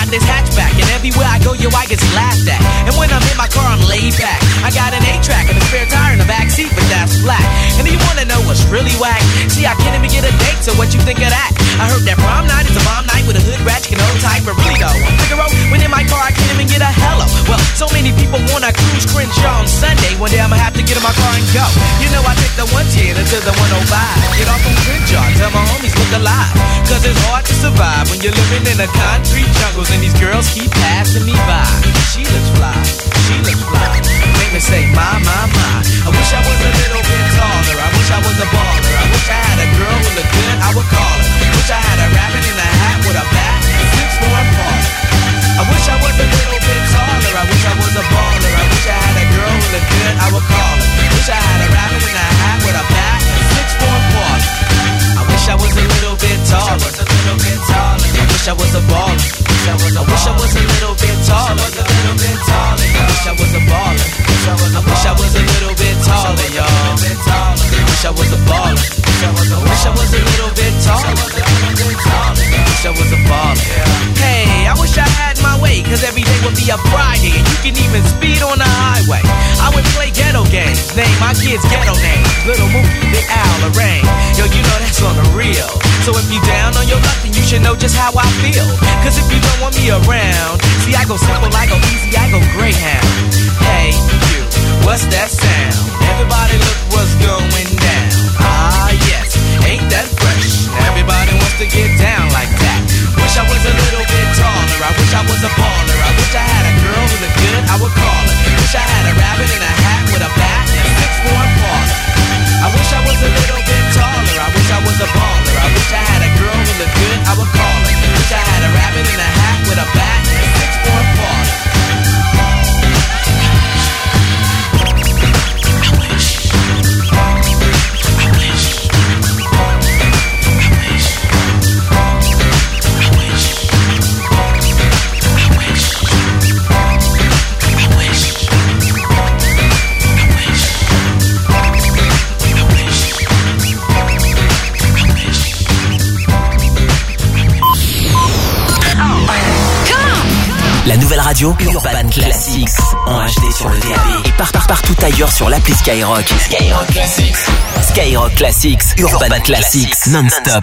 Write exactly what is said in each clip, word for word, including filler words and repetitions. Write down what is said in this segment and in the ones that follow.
this hatchback, and everywhere I go, yo, I get laughed at. And when I'm in my car, I'm laid back. I got an eight track and a spare tire in the back seat, but that's flat. And do you wanna know what's really whack? See, I can't even get a date, so what you think of that? I heard that prom night is a bomb night with a hood ratchet and old type, but really though, I'm Figaro, when in my car, I can't even get a hello. Well, so many people wanna cruise Crenshaw on Sunday. One day I'ma have to get in my car and go. You know, I take the one ten until the one oh five. Get off on Crenshaw, tell my homies look alive. Cause it's hard to survive when you're living in the concrete jungles and these girls keep passing me by. She looks fly, she looks fly. Make me say, my, my, my. I wish I was a little bit taller. I wish I was a baller. I wish I had a girl who looked good, I would call her. Wish I had a rabbit in a hat with a bat and six more apart. I wish I was a little bit taller. I wish I was a baller. I wish I had a girl who looked good, I would call her. Wish I had a rabbit in a hat with a bat and six more apart. I wish I was a little bit taller. I wish I was a baller. I wish I was a little bit taller. I wish I was a baller. I wish I was a little bit taller, y'all. I wish I was a baller. I wish I was a little bit taller. I wish I was a baller. Hey, I wish I had my way, cause every day would be a Friday, and you can even speed on the highway. I would play ghetto games, name my kids ghetto names. Little Mookie, Big Al, Lorraine. Yo, you know that's on the real. So if you down on your luck, then you should know just how I feel. Cause if you don't want me around, see I go simple, I go easy, I go Greyhound. Hey, you, what's that sound? Everybody look what's going down. Ah, yes, ain't that fresh? Everybody wants to get down like that. Wish I was a little bit taller. I wish I was a baller. I wish I had a girl who looked good, I would call her. Wish I had a rabbit in a hat with a bat and six more apart. I wish I was a little bit taller. I wish I was a baller. I wish I had a girl who looked good, I would call her. Wish I had a rabbit in a hat with a bat and six more apart. La nouvelle radio Urban Classics en H D sur le D A B et par, par, partout ailleurs sur l'appli Skyrock. Skyrock Classics. Skyrock Classics, Urban, Urban Classics, Classics non-stop.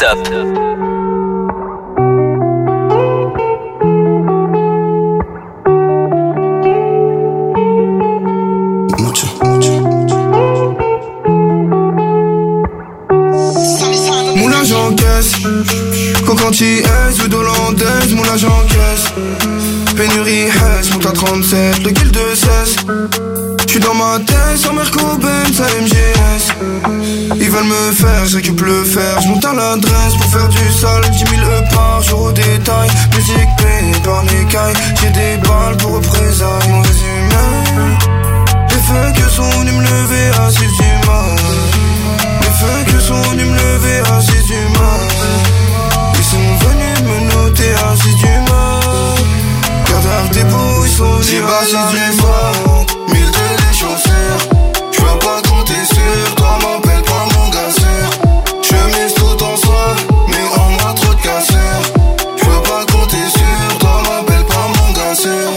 Moulin j'encaisse, coquantillaise ou d'hollandaise, moulin j'encaisse. Pénurie Hess, monte à trente-sept, le guild de cesse. J'suis dans ma tête, sur Merco-Benz à M G S. Ils veulent me faire, j'récup le fer. J'monte à l'adresse pour faire du sale. dix mille E par jour au détail. Musique payée par les cailles. J'ai des balles pour représailles. Mon résumé, les feux que sont venus me lever à six du mat. Les feux que sont venus me lever à six du mat. Ils sont venus me noter à six du mat. Garde tes beaux, ils sont venus j'ai passé du fort, mille de les chaussures. J'veux pas compter sur toi, m'appelle pas mon gasseur. J'mise tout en soi, mais en moi trop de casseurs. J'veux pas compter sur toi, m'appelle pas mon gasseur.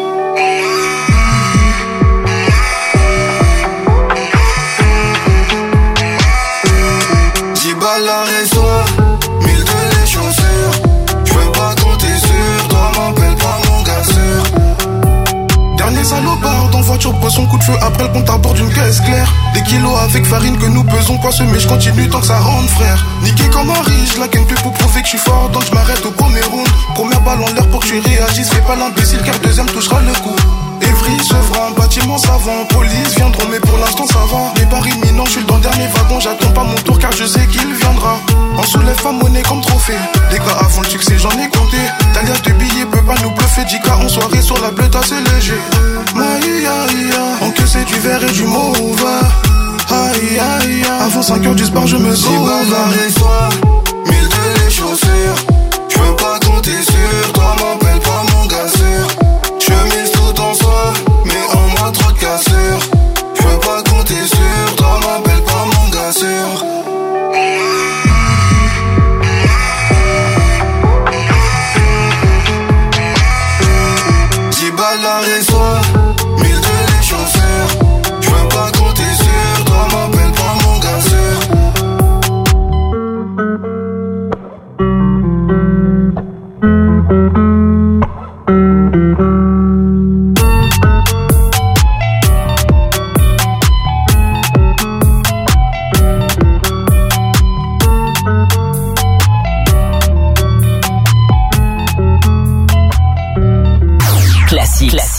Dix balles la reçoit, mille de les chaussures. J'veux pas compter sur toi, m'appelle pas mon gasseur. Dernier salopard dans voiture, pose son coup de feu après le compte à bord d'une caisse claire. Des kilos avec farine que nous pesons pas, mais je continue tant que ça rentre frère. Niqué comme un riche, je la gagne plus pour prouver que je suis fort, donc je m'arrête au premier round. Première balle en l'air pour que tu réagisses, fais pas l'imbécile car deuxième touchera le coup. Evry, Sevran, bâtiment savant, police viendront mais pour l'instant ça va. Les paris imminents, je suis dans le dernier wagon, j'attends pas mon tour car je sais qu'il viendra. On soulève pas monnaie comme trophée, les gars avant le succès j'en ai compté. Ta liasse de billets peut pas nous bluffer, dix K en soirée sur la bleute assez léger. Maïa, en que c'est du verre et du mauvais. Aïe aïe, avant cinq heures du sport je me sauve. Dix balles et soir, mille de les chaussures. J'veux pas compter sur toi, m'appelle pas mon gasseur. J'mise tout en soi, mais en moi trop de casseurs. J'veux pas compter sur toi, m'appelle pas mon gasseur.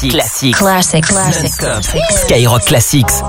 Classics. Classics. Classics. Classics. Non-stop. Skyrock Classics.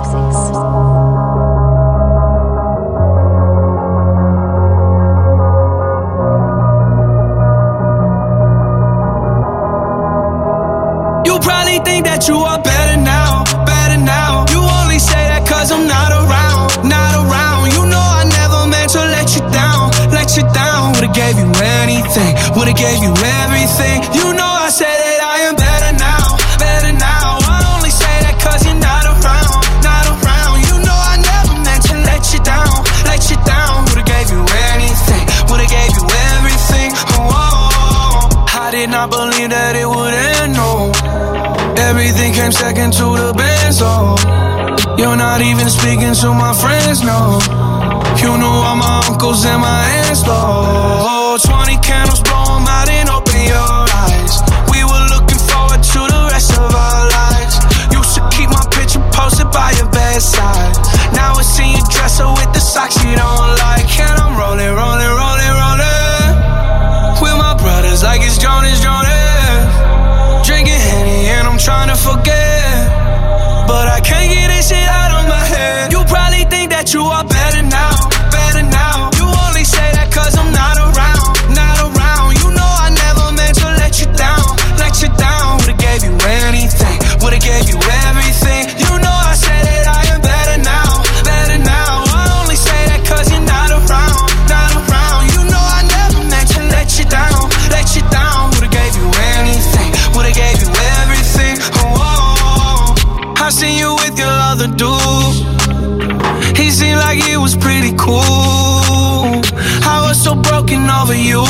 You probably think that you are better now, better now. You only say that cause I'm not around, not around. You know I never meant to let you down, let you down. Would've gave you anything, would've gave you everything. You know I said that I am better now, better now. I only say that cause you're not around, not around. You know I never meant to let you down, let you down. Would've gave you anything, would've gave you everything. Oh, I did not believe that it would end, no. Everything came second to the Benz, oh. You're not even speaking to my friends, no. You know all my uncles and my aunts, oh. Twenty candles, blow them out and open your eyes. We were looking forward to the rest of our lives. Used to keep my picture posted by your bedside. Now I see you dresser with the socks you don't like. And I'm rolling, rolling, rolling, rolling with my brothers like it's Jonas, Jonas. Drinking Henny and I'm trying to forget, but I can't get this shit out of my head. You probably think that you are better now, better now. You only say that cause I'm not around, not around. You know I never meant to let you down, let you down. Would've gave you anything, would've gave you everything. You know I said that I am better now, better now. I only say that cause you're not around, not around. You know I never meant to let you down, let you down. Would've gave you anything, would've gave you everything. Oh, oh. I seen you with your other dude. He seemed like he was pretty cool. I was so broken over you.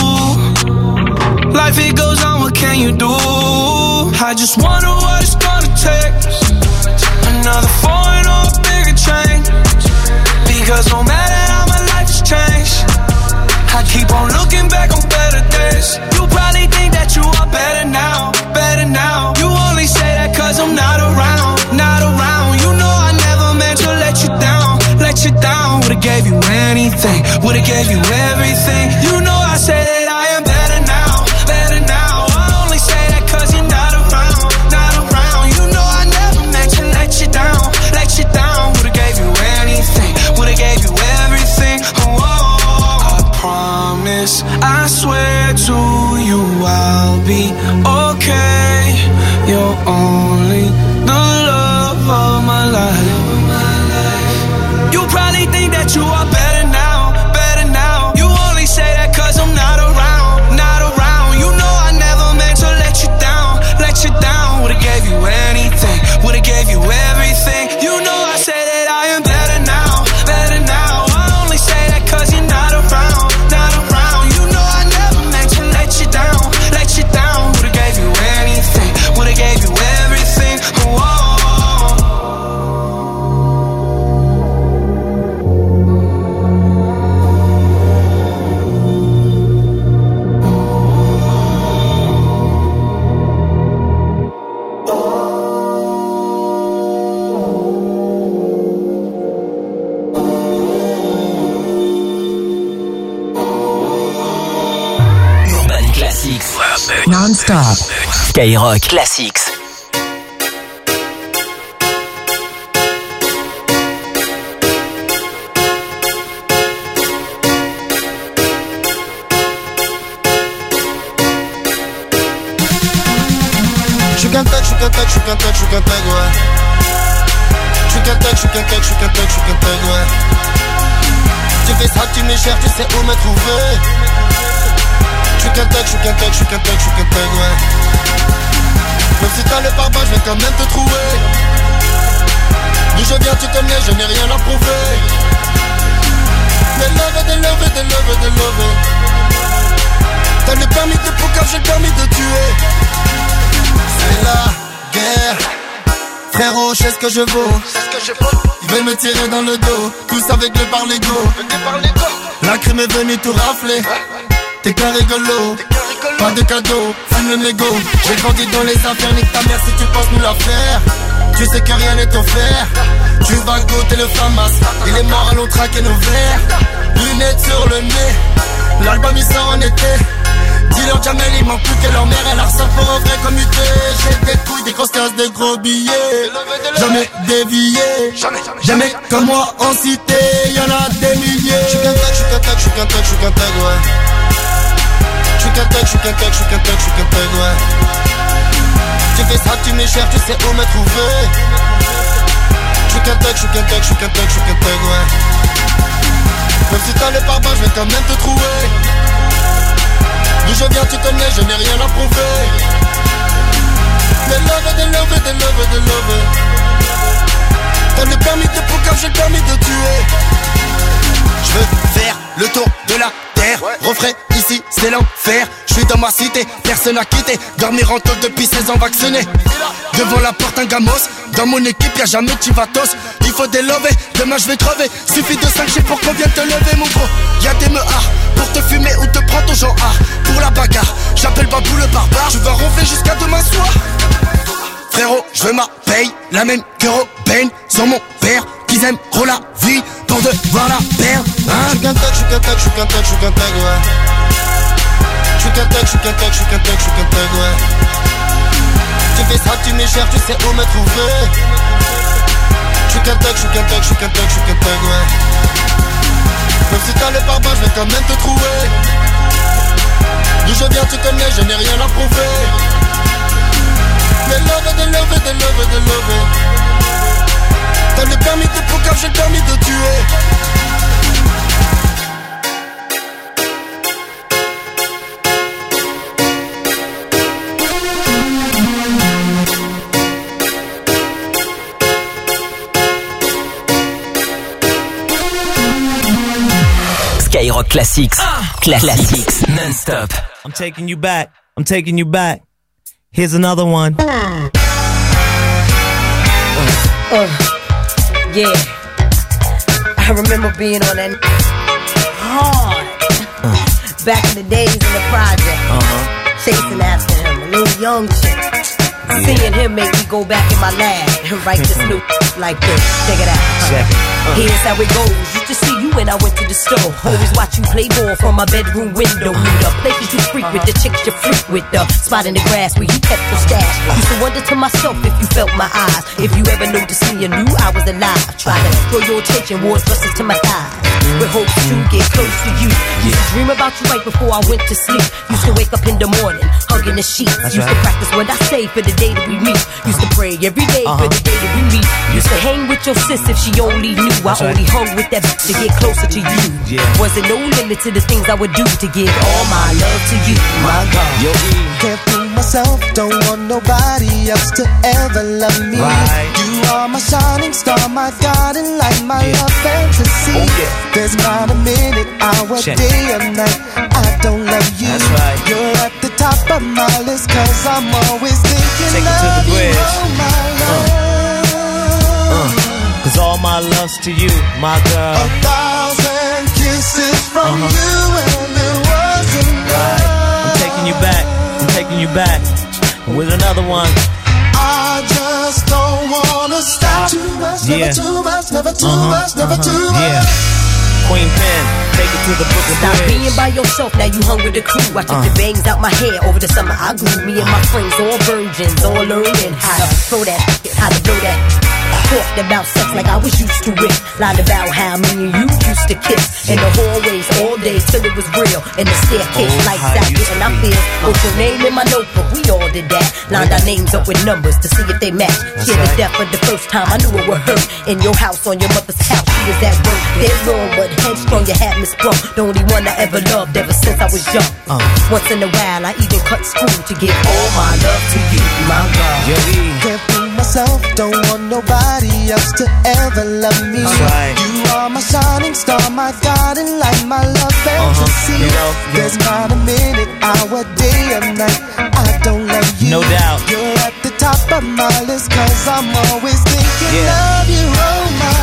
Life it goes on, what can you do? I just wonder what it's gonna take. Another foreign or a bigger change. Because no matter how my life has changed, I keep on looking back on better days. You probably think that you are better now, better now. You only say that cause I'm not around, not around. You know I never meant to let you down, let you down. Would've gave you anything, would've gave you everything. You know I say that I am better now, better now. I only say that cause you're not around, not around. You know I never meant to let you down, let you down. Would've gave you anything, would've gave you everything. Oh, oh. I promise, I swear to you I'll be okay. You're only the love of my life. You probably think that you are better now, better now. You only say that cause I'm not around, not around. You know I never meant to let you down, let you down. Would've gave you anything, would've gave you everything. You know I say that I am better now, better now. I only say that cause you're not around, not around. You know I never meant to let you down, let you down. Would've gave you anything, would've gave you everything. Oh, oh. Non-stop. Skyrock Classics. J'suis qu'un tech, j'suis qu'un tech, j'suis qu'un tech, j'suis qu'un tech, ouais. J'suis qu'un tech, j'suis qu'un tech, j'suis qu'un tech, j'suis qu'un tech, ouais. Tu fais ça, tu me cherches, tu sais où me trouver. J'suis qu'un tech, j'suis qu'un tech, j'suis qu'un tech, j'suis qu'un tech, ouais. Même si t'as le pare-balles, j'vais quand même te trouver. D'où je viens, tu connais, je n'ai rien à prouver. Des love, des love, des love, des love. T'as le permis de poucave, j'ai le permis de tuer. C'est la guerre. Frérot, je sais ce que je vaux. Ils veulent me tirer dans le dos. Tous avec le par l'ego. La crime est venue tout rafler. T'es qu'un rigolo, pas de cadeau, fume le mégot. J'ai grandi dans les affaires, nique ta mère si tu penses nous la faire. Tu sais que rien n'est offert. Tu vas goûter le famas. Il est mort à l'eau, traquer nos verres. Lunettes sur le nez. L'album il sort en été. Dis-leur Jamel il manque plus que leur mère, elle harcèle pour un vrai comme U T. J'ai des couilles, des grosses cases, des gros billets. Jamais dévié, jamais comme moi en cité, y'en a des milliers. J'suis qu'un tag, j'suis qu'un tag, j'suis qu'un tag, j'suis qu'un tag, ouais. J'suis qu'un tag, j'suis qu'un tag, j'suis qu'un tag, j'suis qu'un tag, ouais. Tu fais ça, tu m'échappes, tu sais où me trouver. J'suis qu'un tag, j'suis qu'un tag, j'suis qu'un tag, j'suis qu'un tag, ouais. Même si t'as le pare-balles, j'vais quand même te trouver. D'où je viens, tu connais, je n'ai rien à prouver. Des love, des love, des love, des love. T'as le permis de poucave, j'ai le permis de tuer. Je veux faire le tour de la terre. Refrais ici, c'est l'enfer. Je suis dans ma cité, personne à quitter. Dormir en taule depuis seize ans vacciné. Devant la porte un gamos. Dans mon équipe y'a jamais de chivatos. Il faut des lovés, demain je vais crever. Suffit de cinq chiffres pour qu'on vienne te lever mon gros. Y'a des meuhards pour te fumer ou te prendre ton genre A. Pour la bagarre, j'appelle Babou le barbare. Je vais ronfler jusqu'à demain soir. Frérot, je veux ma paye, la même que Robin. Sans mon père, qu'ils aiment trop la vie pour devoir la perdre, hein. J'suis qu'un tag, j'suis qu'un tag, j'suis qu'un tag, j'suis qu'un tag, ouais. J'suis qu'un tag, j'suis qu'un tag, j'suis qu'un tag, j'suis qu'un tag, ouais. Tu fais ça, tu m'échappes, tu sais où me trouver. J'suis qu'un tag, j'suis qu'un tag, j'suis qu'un tag, j'suis qu'un tag, ouais. Même si t'as le pare-balles, j'vais quand même te trouver. D'où je viens, tu connais, je n'ai rien à prouver. Des love, des love, des love, des love. T'as le permis de poucave, j'ai le permis de tuer. Skyrock Classics. Classics non-stop. I'm taking you back. I'm taking you back. Here's another one. Uh, uh, yeah. I remember being on that hard. Uh. Back in the days in the project. Uh-huh. Chasing after him, a little young chick. Yeah. Seeing him make me go back in my lab and write this new like this. Check it out. Uh. Check it. Uh. Here's how it goes. Used to see you when I went to the store. Always watch you play ball from my bedroom window. Knew the places you freak with, the chicks you freak with, the spot in the grass where you kept your stash. Used to wonder to myself if you felt my eyes. If you ever noticed me and knew I was alive. Tried to throw your attention, wore dresses to my thighs. With hopes to get close to you. Used to dream about you right before I went to sleep. Used to wake up in the morning, hugging the sheets. Used to practice what I say for the day that we meet. Used to pray every day uh-huh. for the day that we meet. Used to hang with your sis if she only knew. I That's only right. hung with that bitch to get closer to you. Yeah. Wasn't no limit to the things I would do to give all my love to you, my God. Yo, Can't fool myself, don't want nobody else to ever love me. Right. You are my shining star, my guiding light, my Yeah. love fantasy. Oh, yeah. There's not a minute, hour, Check. day or night I don't love you. That's right. You're at the top of my list, cause I'm always thinking Take it to the of you, bridge. oh my love. Uh. Cause all my love's to you, my girl. A thousand kisses from Uh-huh. you and it wasn't Right. I'm taking you back. I'm taking you back with another one. I just don't wanna stop. Too much, Yeah. never too much, never too Uh-huh, much, never uh-huh. too much. Yeah. Queen Pen, take it to the Brooklyn Stop Bridge. being by yourself, now you hung with the crew. I took Uh. the bangs out my hair over the summer. I grew me and my friends, all virgins, all learning how to throw that, how to blow that. Talked about sex like I was used to it. Lied about how me and you used to kiss in the hallways all day till it was real. In the staircase, Oh, lights how it out, used getting to our be. feels. Wrote your name in my notebook, we all did that. Lined our names up with numbers to see if they match. Share the right. death for the first time, I knew it would hurt. In your house, on your mother's couch, she was at work. Dead wrong, but headstrong, you had me sprung. The only one I ever loved ever since I was young. Uh. Once in a while, I even cut school to give all my love to you, my God. Yo, E. Can't fool myself, don't want nobody else to ever love me. That's right. You are my shining star, my guiding light, my love fantasy. You know, There's not a minute, hour, day or night I don't love you. No doubt. You're at the top of my list, cause I'm always thinking Yeah. of you, oh my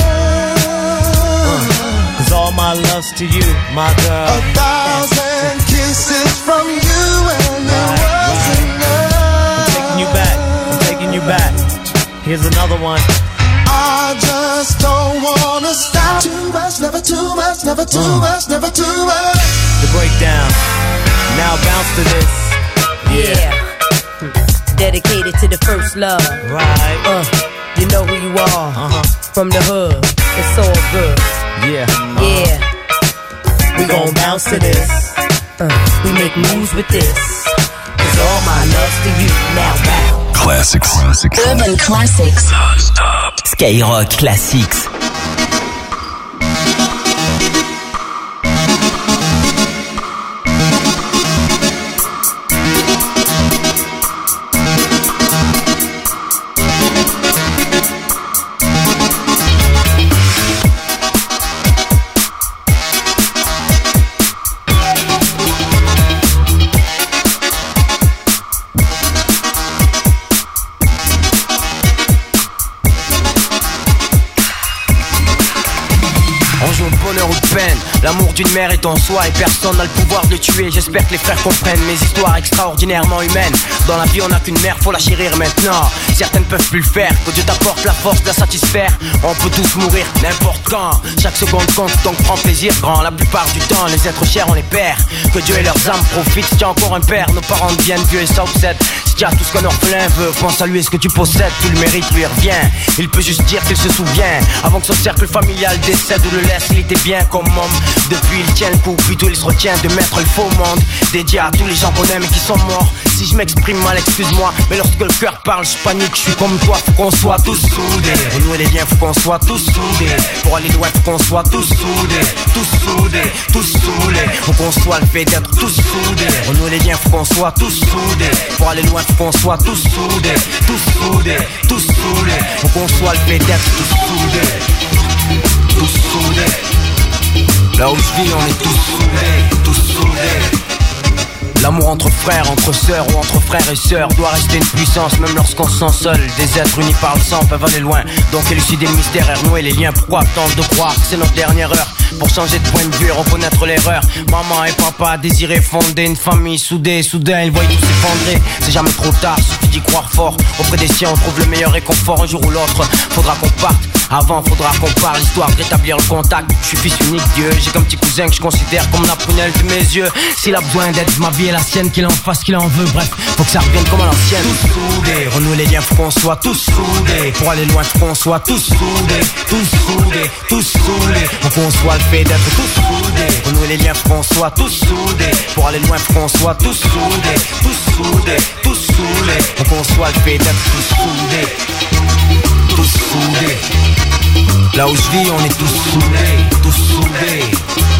love. Cause all my love's to you, my girl. A thousand kisses from you and it Right, wasn't enough. I'm taking you back. I'm taking you back. Here's another one. I just don't wanna stop. Too much, never too much, never too Uh. much, never too much. The breakdown. Now bounce to this. Yeah. Dedicated to the first love. Right. Uh, you know who you are. Uh-huh. From the hood. It's all good. Yeah. Uh-huh. Yeah. We gon' bounce to this. Uh, we make moves with this. Cause all my love's to you. Now bow. Classics. Classics. Urban Classics. Non-stop. Skyrock Classics. L'amour d'une mère est en soi et personne n'a le pouvoir de le tuer. J'espère que les frères comprennent mes histoires extraordinairement humaines. Dans la vie on n'a qu'une mère, faut la chérir maintenant. Certaines peuvent plus le faire, que Dieu t'apporte la force de la satisfaire. On peut tous mourir n'importe quand. Chaque seconde compte donc prends plaisir grand. La plupart du temps les êtres chers on les perd. Que Dieu et leurs âmes profitent. Si tu as encore un père, nos parents deviennent vieux et ça obsède. Si tu as tout ce qu'un orphelin veut, pense à lui et ce que tu possèdes. Tout le mérite lui revient. Il peut juste dire qu'il se souvient avant que son cercle familial décède ou le laisse. Il était bien comme homme. Depuis il tient le coup, plutôt il se retient de mettre le faux monde. Dédié à tous les gens qu'on aime et qui sont morts. Si je m'exprime mal, excuse-moi, mais lorsque le cœur parle, je panique, je suis comme toi. Faut qu'on soit tous soudés. Renouer les liens, faut qu'on soit tous soudés. Pour aller loin, faut qu'on soit tous soudés. Tous soudés, tous soudés. Faut qu'on soit le fait d'être tous soudés. Renouer les liens, faut qu'on soit tous soudés. Pour aller loin, faut qu'on soit tous soudés. Tous soudés, tous soudés. Faut qu'on soit le fait d'être tous soudés. Tous soudés. Là où je vis, on est tous soudés, tous soudés. L'amour entre frères, entre sœurs ou entre frères et sœurs doit rester une puissance même lorsqu'on se sent seul. Des êtres unis par le sang peuvent aller loin. Donc élucider le mystère et renouer les liens. Pourquoi attendre de croire que c'est notre dernière heure pour changer de point de vue et reconnaître l'erreur. Maman et papa désiraient fonder une famille soudée. Soudain ils voient tout s'effondrer. C'est jamais trop tard, suffit d'y croire fort. Auprès des siens on trouve le meilleur réconfort. Un jour ou l'autre faudra qu'on parte. Avant faudra qu'on parle, histoire de rétablir le contact. Je suis fils unique, Dieu, j'ai qu'un petit cousin que je considère comme la prunelle de mes yeux. S'il a besoin d'aide, ma vie est la sienne, qu'il en fasse, qu'il en veut, bref, faut que ça revienne comme à l'ancienne. Tous soudés, renouer les liens, faut qu'on soit tous soudés. Pour aller loin, faut qu'on soit tous soudés. Tous soudés, tous soudés. Faut qu'on soit le fait d'être tous soudés. Renouer les liens, faut qu'on soit tous soudés. Pour aller loin, faut qu'on soit tous soudés. Tous soudés, tous soudés. Faut qu'on soit le fait d'être tous soudés. Tous soudés. Là où je vis, on est tous soudés, tous soudés,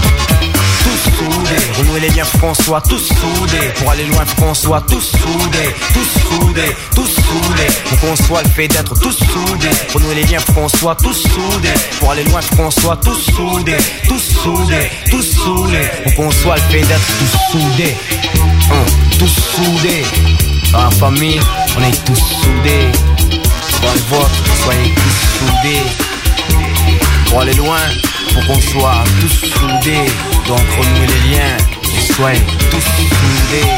tous soudés. Renouer les liens, faut qu'on soit tous soudés. Pour aller loin, faut qu'on soit tous soudés, tous soudés, tous soudés. Faut qu'on soit le fait d'être tous soudés. Renouer les liens, faut qu'on soit tous soudés. Pour aller loin, faut qu'on soit tous soudés, tous soudés, tous soudés. Faut qu'on soit le fait d'être tous soudés, hein, tous soudés. Dans la famille, on est tous soudés. Dans le vôtre, soyez tous soudés. Pour aller loin, faut qu'on soit tous soudés. Donc renouer les liens et soyez tous soudés.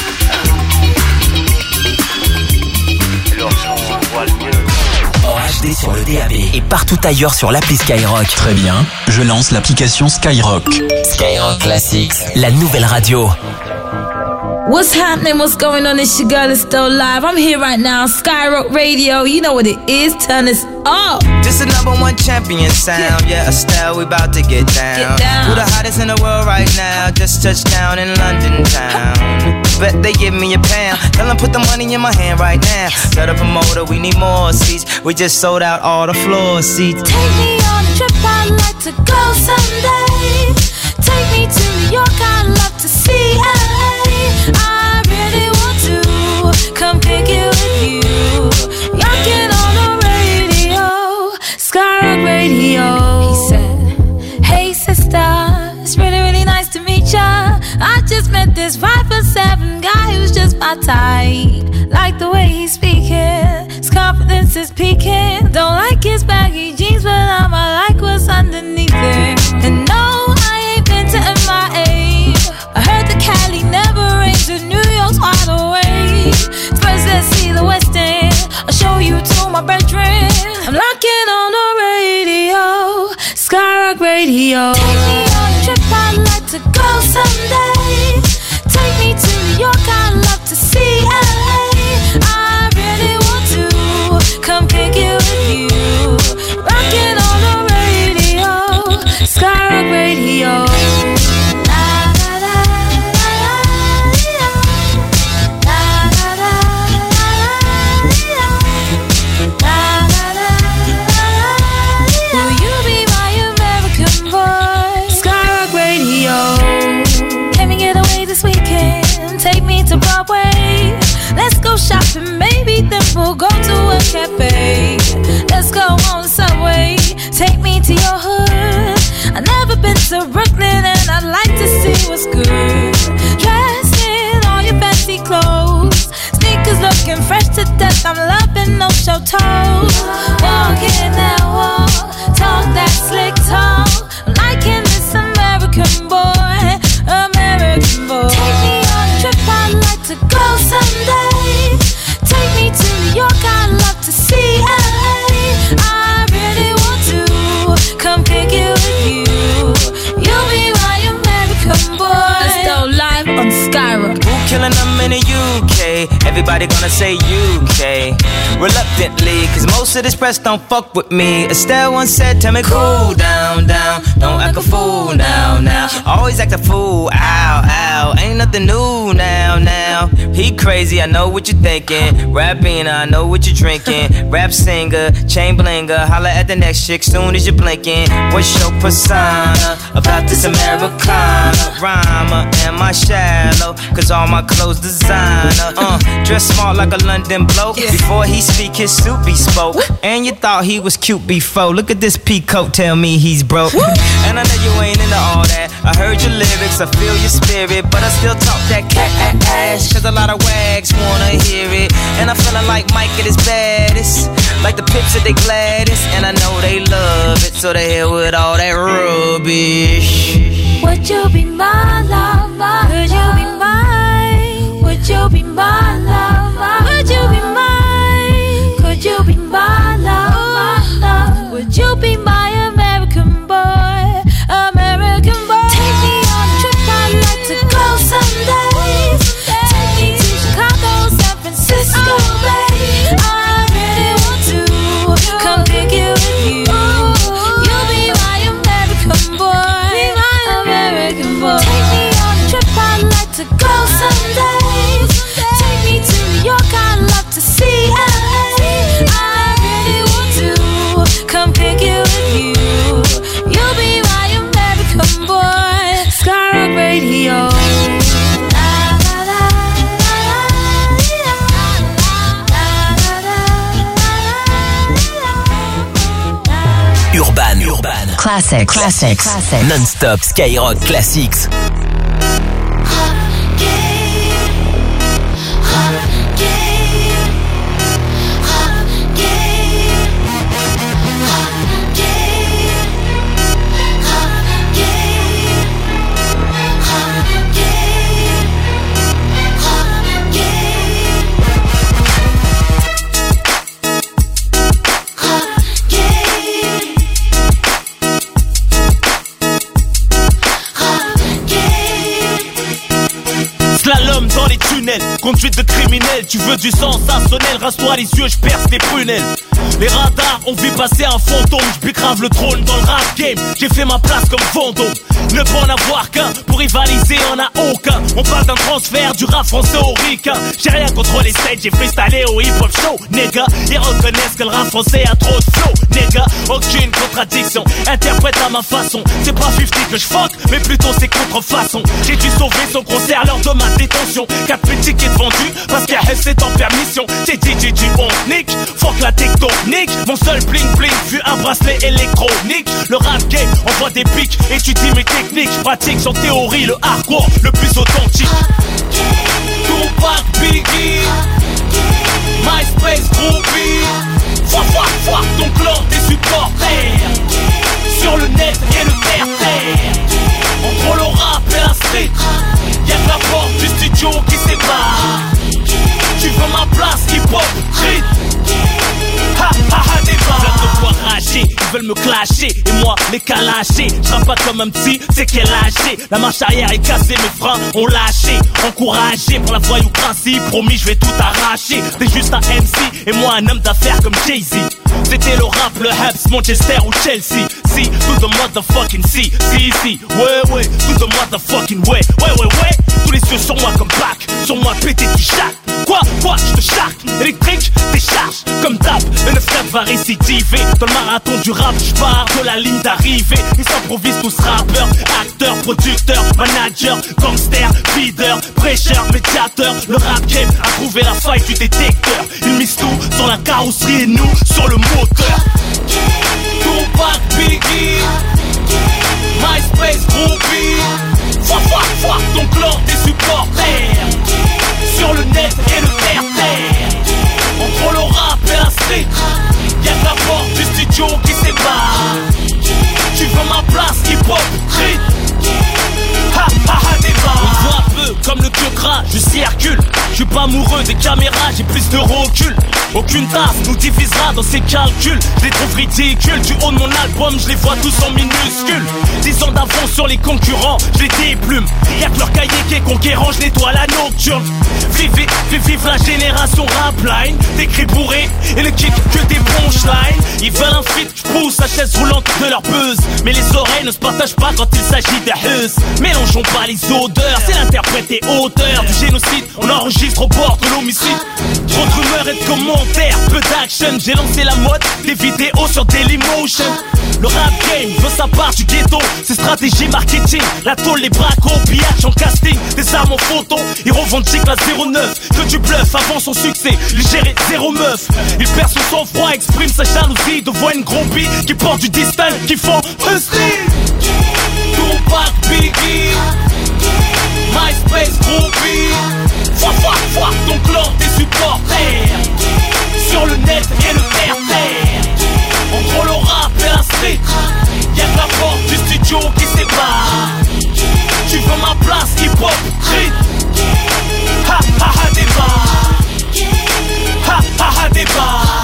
Et lorsqu'on voit le mieux. En H D sur le D A B et partout ailleurs sur l'appli Skyrock. Très bien, je lance l'application Skyrock. Skyrock Classics, la nouvelle radio. What's happening? What's going on? It's your girl, it's still live. I'm here right now, Skyrock Radio. You know what it is. Turn this up. Just a number one champion sound. Yeah, Estelle, we about to get down. Get down. Who the hottest in the world right now? Just touched down in London town. Bet they give me a pound. Tell them put the money in my hand right now. Set a promoter, we need more seats. We just sold out all the floor seats. Take me on a trip, I'd like to go someday. Take me to New York, I'd love to see L A. I really want to come pick it with you. Rockin' on the radio, Skyrock Radio. He said, hey sister, it's really, really nice to meet ya. I just met this five foot seven guy who's just my type. Like the way he's speaking, his confidence is peaking. Don't like his baggy jeans, but I'ma like what's underneath it. And no, I ain't been to M I A. I heard the Cali never rains, and New York's wide awake. First let's see the West End, I'll show you to my bedroom. I'm locking on the radio, Skyrock Radio. Take me on a trip, I'd like to go someday. Take me to New York, I'd love to see L A. I really want to come kick it with you. Rockin' on the radio, Skyrock Radio. To Broadway, let's go shopping, maybe then we'll go to a cafe. Let's go on the subway, take me to your hood. I've never been to Brooklyn and I'd like to see what's good. Dressed in all your fancy clothes, sneakers looking fresh to death, I'm loving no show toes. Walking that walk, talk that slick talk, I'm liking this American boy, American boy. Take me on a trip, I'd like to go someday. Take me to New York, I'd love to see L A. I really want to come kick it with you. You'll be my American boy. Let's go live on Skyrock. Who killing them in the U K? Everybody gonna say U K. Reluctantly, cause most of this press don't fuck with me. Estelle once said, tell me cool down, down. Don't act a fool now, now. Always act a fool, ow, ow. Ain't nothing new now, now. He crazy, I know what you're thinking. Rappina, I know what you're drinking. Rap singer, chain blinger. Holla at the next chick soon as you're blinking. What's your persona about this Americana? Rhymer, am I shallow? Cause all my clothes designer. Uh, dress smart like a London bloke. Before he speak, his suit be spoke. And you thought he was cute before. Look at this peacoat, tell me he's broke. And I know you ain't into all that. I heard your lyrics, I feel your spirit, but I still talk that cat ass. Cause a lot of wags wanna hear it. And I'm feeling like Mike at his baddest, like the Pips at they gladdest. And I know they love it, so they hell with all that rubbish. Would you be my lover? Could you be mine? Would you be my lover? Would you be mine? Could you be my lover? Would you be my American boy? American boy. Take me on a trip, I'd like to go someday. Take me to Chicago, San Francisco, babe. I really want to come pick you with you. You'll be my American boy, American boy. Take me on a trip, I'd like to go someday. Take me to New York, I'd love to see L A. I really want to come pick you with you. You'll be my American boy. Skyrock Radio. Urban, Urban. Classics, Classics. Classics. Non-stop Skyrock Classics. Slalom dans les tunnels, conduite de criminel. Tu veux du sensationnel, rase-toi les yeux, je perce tes prunelles. Les radars ont vu passer un fantôme. J'bécrave le trône dans le rap game. J'ai fait ma place comme Vendôme. Ne pas en avoir qu'un, pour rivaliser y'en a aucun. On parle d'un transfert du rap français au ricain. J'ai rien contre les stages, j'ai freestylé au hip hop show, nigga. Ils reconnaissent que le rap français a trop de flow, nigga. Aucune contradiction, interprète à ma façon. C'est pas cinquante que je fuck, mais plutôt c'est contrefaçon. J'ai dû sauver son concert lors de ma détention. Quatre petits tickets vendus, parce qu'à Hesse c'est en permission. J'ai dit, j'ai dit, on nique, fuck la tectonique. Mon seul bling bling fut un bracelet électronique. Le rap game envoie des pics, étudie mes techniques. Pratique sans théorie le hardcore le plus authentique. Tupac, Biggie, MySpace, Groupie. Fois, fois, fois, ton clan, tes supporters. Sur le net et le terre-terre. Entre le rap et la street, y'a que la porte du studio qui sépare. Tu veux ma place, hip-hop, street. Ha ha ha, débat. Ils veulent te voir rager, ils veulent veulent me clasher et moi les calacher. J'rappe pas comme un petit, c'est qu'elle lâché. La marche arrière est cassée, mes freins ont lâché. Encouragé pour la voyoucratie, promis je vais tout arracher. T'es juste un M C et moi un homme d'affaires comme Jay-Z. C'était le rap, le Habs, Manchester ou Chelsea. Si, to the motherfucking C, si, si, ouais, ouais, to the motherfucking way, ouais, ouais, ouais. Tous les yeux sur moi comme Pac, sur moi pété du chac. Quoi, quoi, je te charque, électrique, décharge, comme d'hab. Le neuf quatre va récidiver, dans le marathon du rap, j'pars de la ligne d'arrivée. Ils s'improvisent tous rappeurs, acteurs, producteurs, managers, gangsters, leaders, prêcheurs, médiateurs. Le rap game a trouvé la faille du détecteur. Ils misent tout sur la carrosserie et nous sur le moteur. Tupac, Biggie, MySpace, Groupie. Foi, foi, foi, ton clan, tes supporters. Sur le net et le terre-terre. Entre le rap et la street, y'a que la porte du studio qui sépare. Tu veux ma place, hip-hop, street. Ha, ha, ha, débat. On voit peu comme le dieu gras, je circule. Je suis pas amoureux des caméras, j'ai plus de recul. Aucune tasse nous divisera dans ces calculs. Je les trouve ridicules, du haut de mon album, je les vois tous en minuscules. Dix ans d'avance sur les concurrents, je les déplume. Y'a que leur cahier qui est conquérant, je nettoie la nocturne. Vive, vive, vive la génération rapline. Des cris bourrés et le kick que des punchlines. Ils veulent un feat, je pousse la chaise roulante de leur buzz. Mais les oreilles ne se partagent pas quand il s'agit de hus. Mélangeons pas les odeurs, c'est l'interprète et auteur du génocide. On enregistre au bord de l'homicide. Trop de rumeurs et de commentaires, peu d'action. J'ai lancé la mode des vidéos sur Dailymotion. Le rap game veut sa part du ghetto. C'est stratégie marketing, la tôle, les bracos, pillage en casting, des armes en photo. Ils revendiquent la zéro neuf, que du bluff avant son succès. Il gérait zéro meuf. Il perd son sang-froid, exprime sa jalousie devant une groupie qui porte du distal, qui font un style. Tupac, Biggie, MySpace, Groupie. Foi, foi, foi, ton clan, tes supporters. Sur le net et le terre-terre. Entre le rap et la street, y'a que la porte du studio qui sépare. Tu veux ma place, hip-hop, street. Ha, ha, ha, débat. Ha, ha, ha, débat.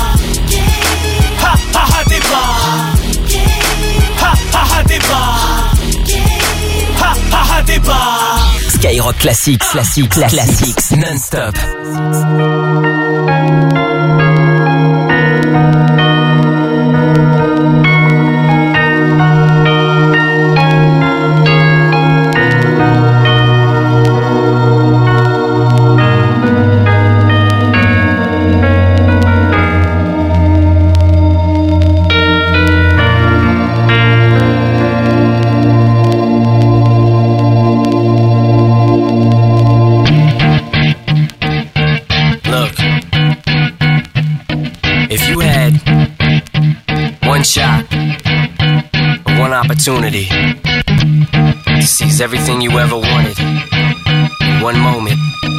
Ha, ha, ha, débat. Ha, ha, ha, débat. Ha, ha, ha, débat. Skyrock Classics, classique, classics, non-stop. Opportunity to seize everything you ever wanted in one moment.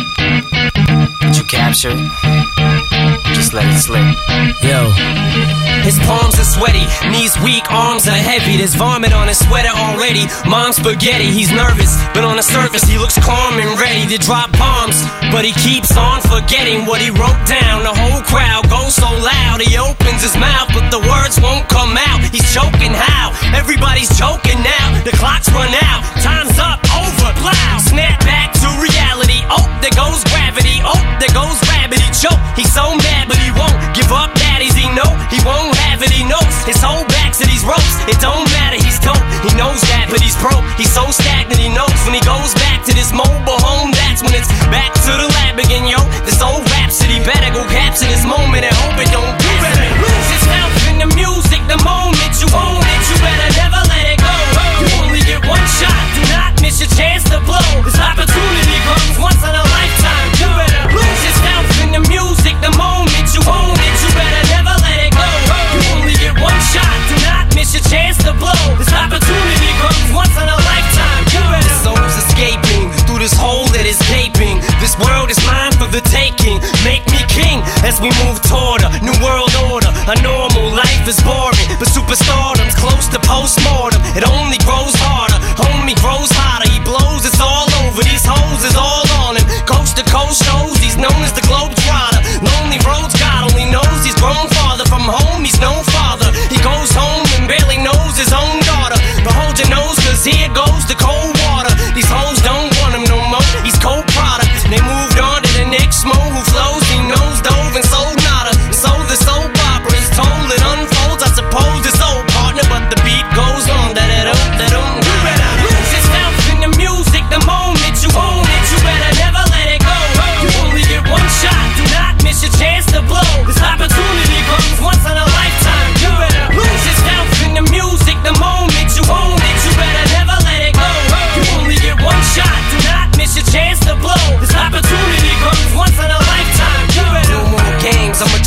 Did you capture it? Just let it slip. Yo. His palms are sweaty, knees weak, arms are heavy. There's vomit on his sweater already. Mom's spaghetti, he's nervous, but on the surface he looks calm and ready to drop bombs. But he keeps on forgetting what he wrote down. The whole crowd goes so loud, he opens his mouth, but the words won't come out. He's choking how? Everybody's choking now. The clock's run out, time's up, over, plow. Snap back to reality. Oh, there goes gravity. Oh, there goes rabbit. He choke. He's so mad, but he won't give up. Daddies, he know he won't have it. He knows his whole back to these ropes. It don't matter. He's dope. He knows that, but he's broke. He's so stagnant. He knows when he goes back to this mobile home. That's when it's back to the lab again, yo. This old rhapsody better go capture this moment and hope it don't do it. Lose yourself in the music. The moment you own it, you better never let it go. You only get one shot. Do not miss your chance to blow. This opportunity comes once in a lifetime. You better lose yourself in the music. The moment you own it, you better never let it go. You only get one shot. Do not miss your chance to blow. This opportunity comes once in a lifetime. You better. The soul's escaping through this hole that is gaping. This world is mine for the taking. Make me king as we move toward a new world order. A normal life is boring, but superstardom's close to postmortem. It only grows harder, homie grows hotter. He blows, it's all over. These hoes is all on him. Coast to coast shows, he's known as the Globetrotter. Lonely roads, God only knows he's grown farther from home. He's no father. He goes home and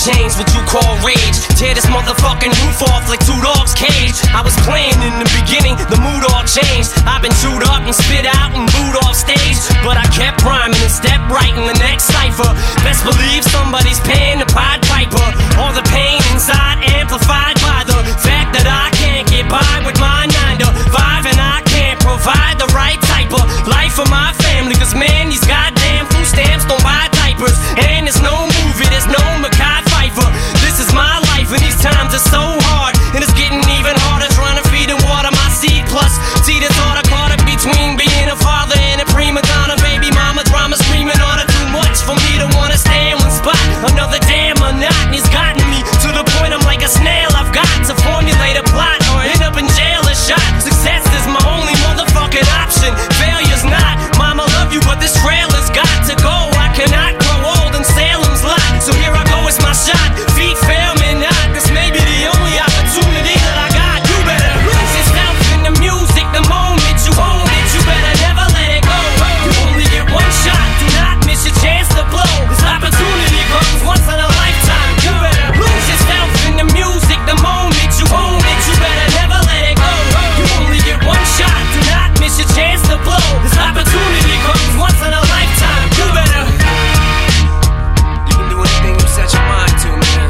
change, what you call rage. Tear this motherfucking roof off like two dogs' cage. I was playing in the beginning, the mood all changed. I've been chewed up and spit out and booed off stage, but I kept rhyming and stepped right in the next cipher. Best believe somebody's paying the Pied Piper. All the pain inside amplified by the fact that I can't get by with my nine to five, and I can't provide the right type of life for my family. Cause man, these goddamn food stamps don't buy diapers, and there's no movie, there's no Mackay Pfeiffer. This is my life, and these times are so hard, and it's getting even harder trying to feed and water my seed. Plus, see the thought I caught up between being a father and a prima donna. Baby mama drama screaming on her, too much for me to wanna stay in one spot. Another damn monotony's gotten me to the point I'm like a snail. I've got to formulate a plot or end up in jail or shot. Success is my only motherfucking option. Failure's not. Mama love you, but this trailer's got to go. I cannot grow old in Salem's lot. So here I go, it's my shot. Feet fail me not. This may be the only opportunity that I got. You better lose yourself in the music the moment you own it. You better never let it go. You only get one shot. Do not miss your chance to blow. This opportunity comes once in a lifetime. You better lose yourself in the music the moment you own it. You better never let it go. You only get one shot. Do not miss your chance to blow. This opportunity comes once in a lifetime. You better. You can do anything you set your mind to, man.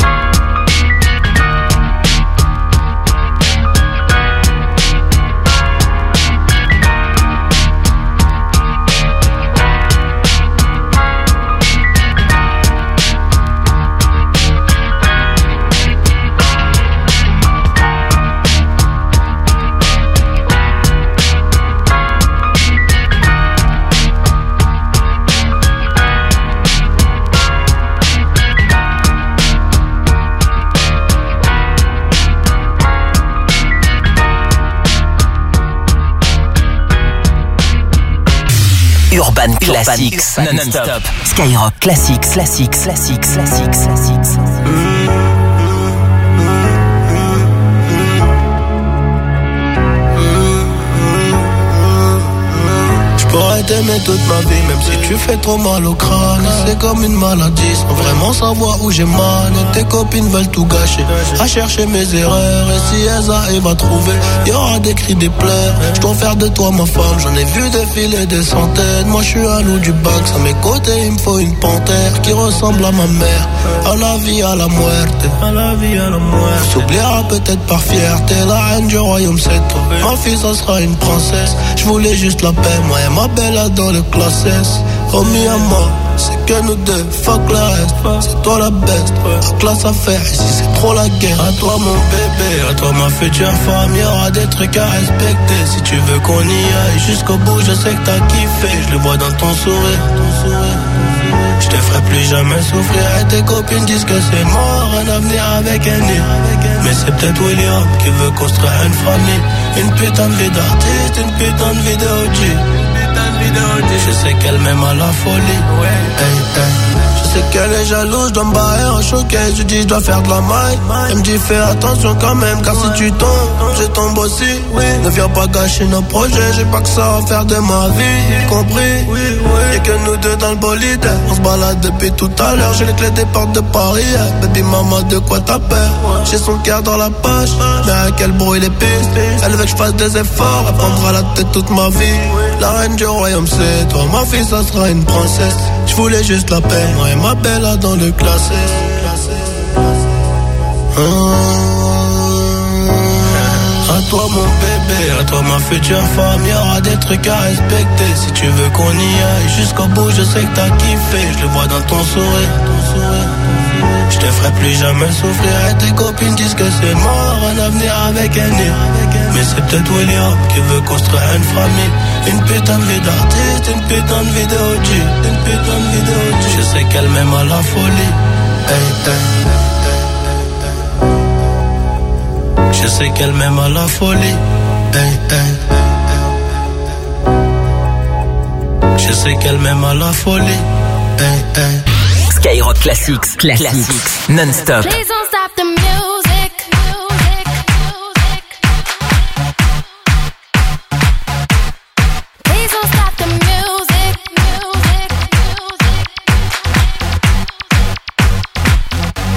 Urban Classics non-stop. Skyrock Classics, Classics, Classics, Classics, Classics. J'pourrais t'aimer toute ma vie, même si tu fais trop mal au crâne. C'est comme une maladie, sans vraiment savoir où j'ai mal. Et tes copines veulent tout gâcher, à chercher mes erreurs. Et si elles arrivent à trouver, y'aura des cris, des pleurs. J'dois faire de toi ma femme, j'en ai vu défiler des centaines. Moi j'suis un loup du bac, à mes côtés il me faut une panthère qui ressemble à ma mère. À la vie, à la muerte, à la vie, à la muerte. S'oubliera peut-être par fierté, la reine du royaume c'est toi. Ma fille ça sera une princesse, j'voulais juste la paix, moi et ma bella dans le classe S. Oh mi amor, c'est que nous deux, fuck le reste. C'est toi la best, la classe à faire, ici c'est trop la guerre. À toi mon bébé, à toi ma future femme, y'aura des trucs à respecter. Si tu veux qu'on y aille jusqu'au bout, je sais que t'as kiffé. Je le vois dans ton sourire, ton sourire. Je te ferai plus jamais souffrir. Et tes copines disent que c'est mort, un avenir avec un nid. Mais c'est peut-être William qui veut construire une famille. Une putain de vie d'artiste, une putain de vie de O G. Je sais qu'elle m'aime à la folie. Hey, hey. Je sais qu'elle est jalouse, je dois me barrer en showcase. Je dis je dois faire de la maille. Elle me dit fais attention quand même, car si tu tombes, je tombe aussi. Ne viens pas gâcher nos projets, j'ai pas que ça à faire de ma vie. Compris? Y'a que nous deux dans le bolide. On se balade depuis tout à l'heure, j'ai les clés des portes de Paris. Baby maman, de quoi t'as peur? J'ai son cœur dans la poche, mais à quel bruit les pistes. Elle veut que je fasse des efforts, elle prendra la tête toute ma vie. La reine du royaume c'est toi, ma fille ça sera une princesse. Je voulais juste la paix, moi et ma bella dans le classé. Ah, à toi mon bébé, à toi ma future femme, y'aura des trucs à respecter. Si tu veux qu'on y aille jusqu'au bout, je sais que t'as kiffé. Je le vois dans ton sourire, ton sourire. Je te ferai plus jamais souffrir. Et tes copines disent que c'est mort, un avenir avec un nid. Mais c'est peut-être William qui veut construire une famille. Une putain de vie d'artiste, une putain de vie de O G. Une putain de vie de O G. Je sais qu'elle m'aime à la folie. Hey, hey. Je sais qu'elle m'aime à la folie. Hey, hey. Je sais qu'elle m'aime à la folie. Hey, hey. Skyrock Classics, Classics, non-stop. Please don't stop the music. Music, music. Please don't stop the music. Music, music.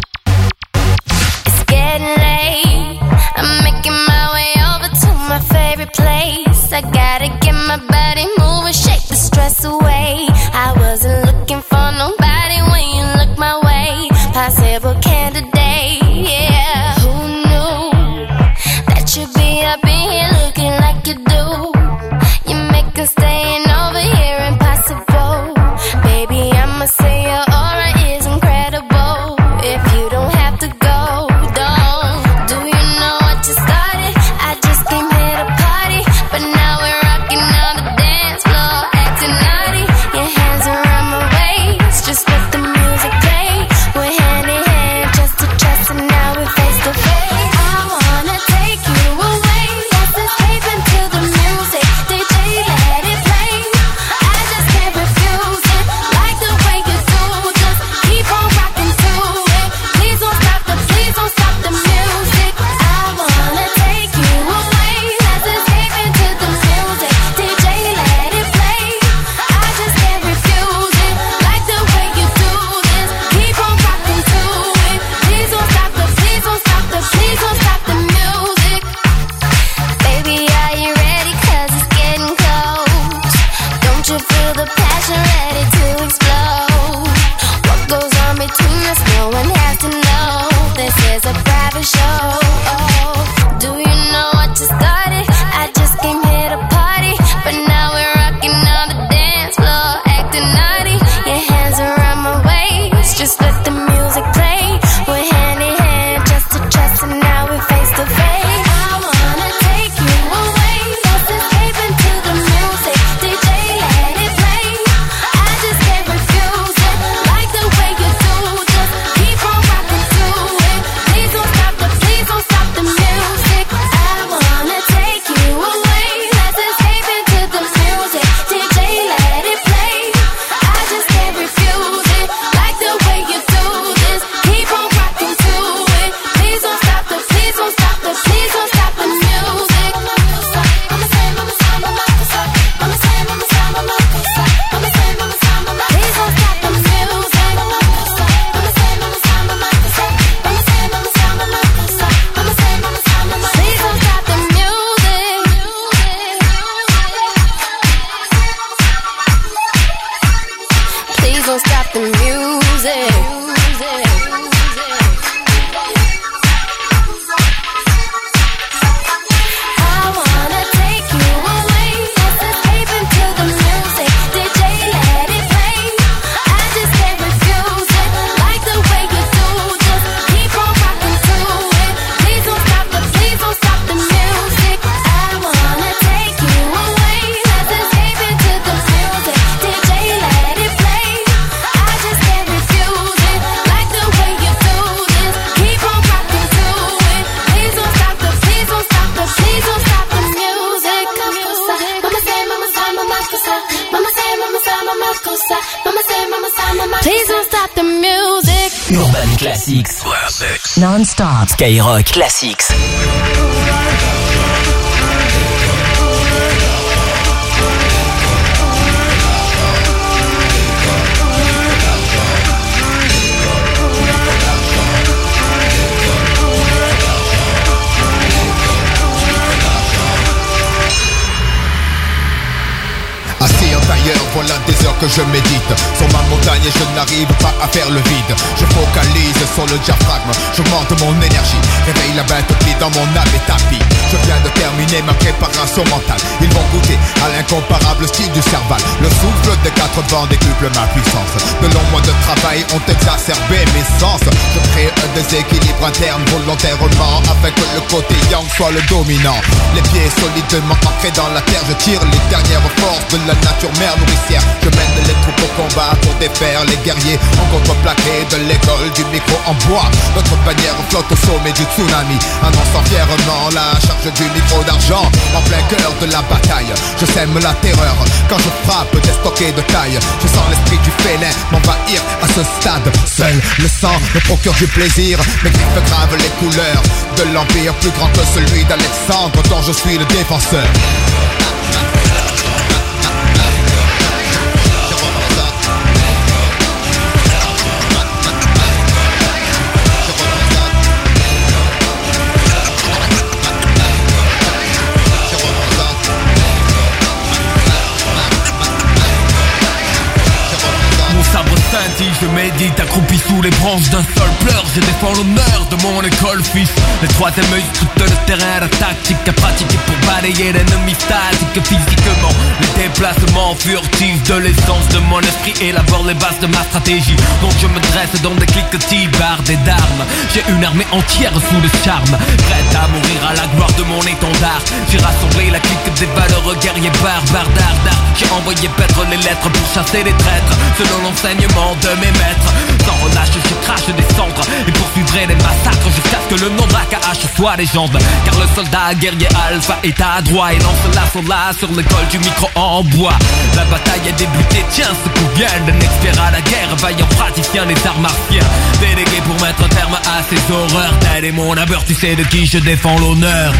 the passion ready to explode. What goes on between us, no one has to know. This is a private show. Oh, do you know what just started? I just came here to party, but now we're rocking on the dance floor, acting naughty. Your hands around my waist, just let the music play. We're hand in hand, just to trust, and now we're face to face. I wanna take you away, let's escape into the music. D J, let it play. I just can't refuse it, like the way you do. Just keep on rocking to it. Please don't stop the, please don't stop the music. I wanna take you away, let's escape into the music. D J, let it play. I just can't refuse it, like the way you do this. Keep on rocking to it. Please don't stop the, please don't stop the, please don't stop the music. Mama say, mama say, mama say, mama say, mama say, mama say, mama say, mama say, mama say, please don't stop the music. Mama say, mama say, mama say, mama say, mama say, mama say, mama say, mama say, mama say, please don't stop the music. Please don't stop the music. I wanna take you away, let's escape into the music. D J, let it play. I just can't refuse it, like the way you do. Just keep on rocking to it. Please don't stop the, please don't stop the music. I wanna take you away, let's escape into the music. D J, let it play. I just can't refuse it, like the way you do this. Keep on rocking to it. Please don't stop the, please don't stop the, please don't stop the music. Mama say, mama say, mama say, mama say, mama say, mama say, mama say, mama say, mama say, please don't stop the music. Urban Classics. Non-stop. Skyrock Classics. Assis en tailleur, voilà des heures que je médite sur ma montagne et je n'arrive pas à faire le vide. Je focalise sur le diaphragme, j'augmente mon énergie, réveille la bête qui dans mon âme est tapis. Je viens de terminer ma préparation mentale. Ils vont goûter à l'incomparable style du Serval. Le souffle des quatre vents décuple ma puissance. De longs mois de travail ont exacerbé mes sens. Je crée un déséquilibre interne volontairement afin que le côté yang soit le dominant. Les pieds solidement ancrés dans la terre, je tire les dernières forces de la nature mère nourricière. Je mène les troupes au combat pour défaire les guerriers en contreplaqué de l'école du micro en bois. Notre bannière flotte au sommet du tsunami, annonçant fièrement la charge du micro d'argent. En plein cœur de la bataille, je sème la terreur quand je frappe des stockés de taille. Je sens l'esprit du félin m'envahir à ce stade. Seul le sang me procure du plaisir. Mes griffes gravent les couleurs de l'empire plus grand que celui d'Alexandre dont je suis le défenseur. Je médite accroupi sous les branches d'un seul pleur. Je défends l'honneur de mon école fils. Le troisième œil scrute le terrain, la tactique à pratiquer pour balayer l'ennemi statique physiquement. Les déplacements furtifs de l'essence de mon esprit élabore les bases de ma stratégie. Donc je me dresse dans des cliquetis bardés d'armes. J'ai une armée entière sous le charme, prête à mourir à la gloire de mon étendard. J'ai rassemblé la clique des valeureux guerriers barbares d'art. J'ai envoyé paître les lettres pour chasser les traîtres selon l'enseignement de mes maîtres. Sans relâche je crache des cendres et poursuivrai les massacres jusqu'à ce que le nom d'A K H soit légende. Car le soldat guerrier alpha est à droit et lance l'assaut là sur l'école du micro en bois. La bataille est débutée, tiens ce qu'on vient d'un expert à la guerre, vaillant praticien des arts martiens. Délégué pour mettre terme à ces horreurs, tel est mon abeur, tu sais de qui je défends l'honneur.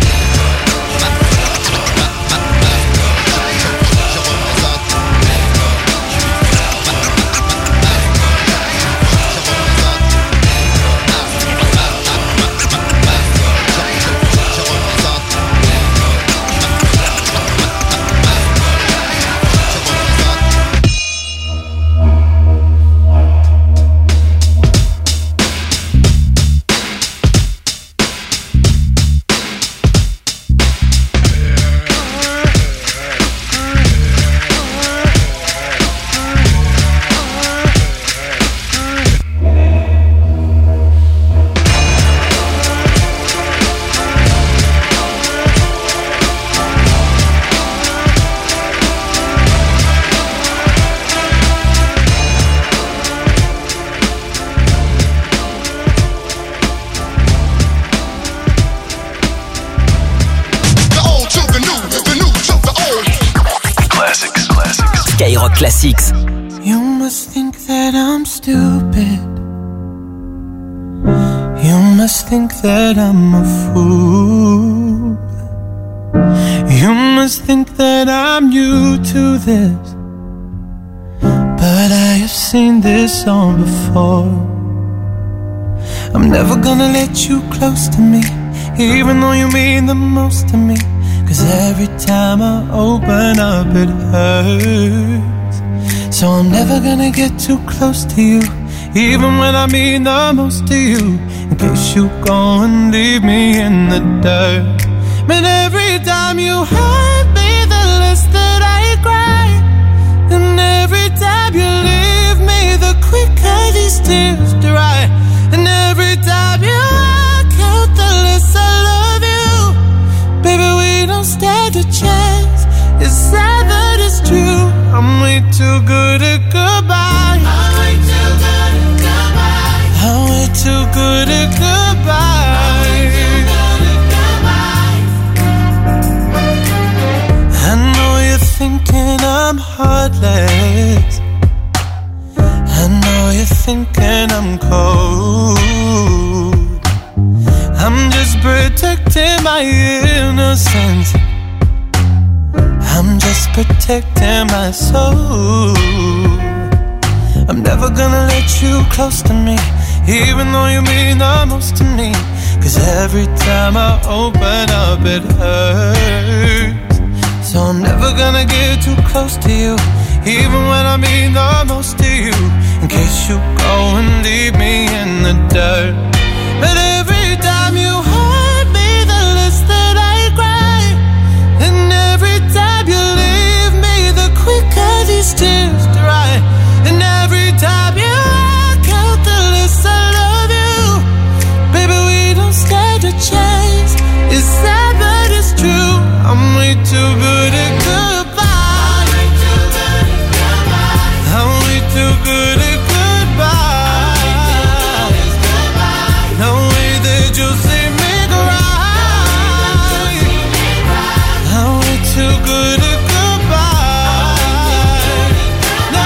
Skyrock Classics. You must think that I'm stupid. You must think that I'm a fool. You must think that I'm new to this, but I have seen this song before. I'm never gonna let you close to me, even though you mean the most to me. Cause every time I open up it hurts. So I'm never gonna get too close to you, even when I mean the most to you, in case you go and leave me in the dirt. But every time you hurt me, the less that I cry. And every time you leave me, the quicker these tears dry. And every time you walk out, the less I love you. Baby, we don't stand a chance. It's sad but it's true. I'm way too good at goodbye. I'm way too good at goodbye. I'm way too good at goodbye. I know you're thinking I'm heartless. I know you're thinking I'm cold. I'm just protecting my innocence. I'm just protecting my soul. I'm never gonna let you close to me, even though you mean the most to me. Cause every time I open up it hurts. So I'm never gonna get too close to you, even when I mean the most to you, in case you go and leave me in the dirt. But every time you hurt me, the less that I cry. And every time you leave me, the quicker these tears dry. And every time you walk out, the less I love you. Baby, we don't stand a chance. It's sad but it's true. I'm way too good at goodbye. I'm way too good at goodbye. No way that you'll see me cry. I'm way too good at goodbye. No,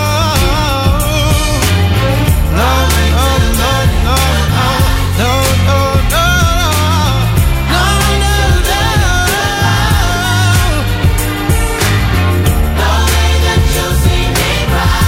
no, no, no, no, no, no, no, no, no, no, no. No way that you'll see me cry.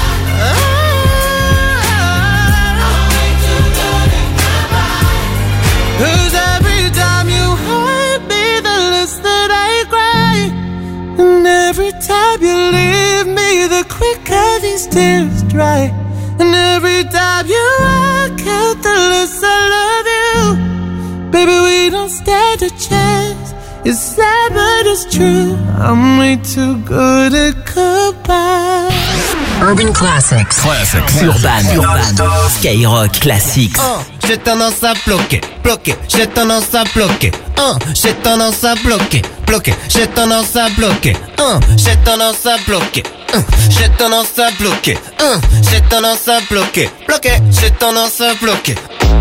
I'm way too good at goodbye. Cause every time you hurt me, the less that I cry. And every time you leave me, the quicker these tears dry. And every time you walk out, the less I love you. Baby, we don't stand a chance. It's sad but it's true. I'm way too good at goodbye. Urban Classics. Classics. Urban. Urban. Skyrock Classics. Uh, j'ai tendance à bloquer, bloquer, j'ai tendance à bloquer. Uh, j'ai tendance à bloquer, bloquer, j'ai tendance à bloquer. Uh, j'ai tendance à bloquer. Uh, j'ai tendance à bloquer. Uh, j'ai tendance à bloquer, bloquer, j'ai tendance à bloquer.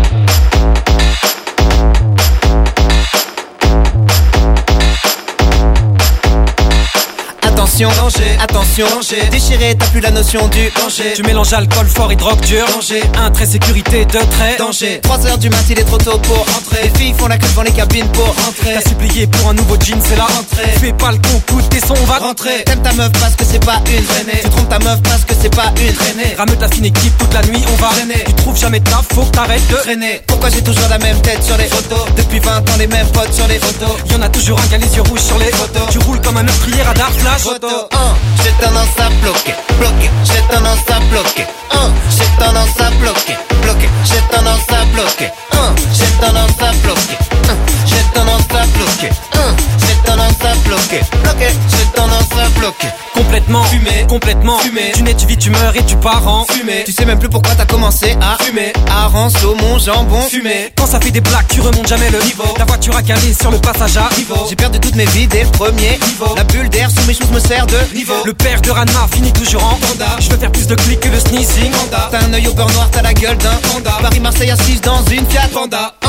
Attention, danger, attention, danger. Déchiré, t'as plus la notion du danger. Tu mélanges alcool fort et drogue dure. Danger. Un trait sécurité, deux traits. Danger. trois heures du mat, il est trop tôt pour entrer. Les filles font la queue devant les cabines pour entrer. T'as supplié pour un nouveau jean, c'est la rentrée. Fais pas le con, coûte tes sons, on va rentrer. T'aimes ta meuf parce que c'est pas une traînée. Tu trompes ta meuf parce que c'est pas une traînée. Rameute la fine équipe toute la nuit, on va traîner. Tu trouves jamais de taf, faut que t'arrêtes de traîner. Pourquoi j'ai toujours la même tête sur les photos? Depuis vingt ans les mêmes potes sur les photos. Y'en a toujours un qui a les yeux rouges sur les photos. Tu roules comme un meurtrier radar flash. Photo. Uh, j'ai tendance à bloquer, bloquer, j'ai tendance à bloquer. Uh, j'ai tendance à bloquer, bloquer, j'ai tendance à bloquer. Uh, j'ai tendance à bloquer, uh, j'ai tendance à bloquer. Uh, j'ai tendance à bloquer, bloquer, j'ai tendance à bloquer. Complètement fumé, complètement fumé. Tu nais, tu vis, tu meurs et tu pars en fumée. Tu sais même plus pourquoi t'as commencé à fumer. Hareng, saumon, jambon, fumé. Quand ça fait des blagues, tu remontes jamais le niveau. Ta voiture a calé sur le passage à niveau. J'ai perdu toutes mes vies dès le premier niveau. La bulle d'air sous mes choses me sert de niveau. Le père de Ranma finit toujours en panda. Je veux faire plus de clics que le sneezing. T'as un œil au beurre noir, t'as la gueule d'un panda. Paris-Marseille assise dans une Fiat Panda. Uh,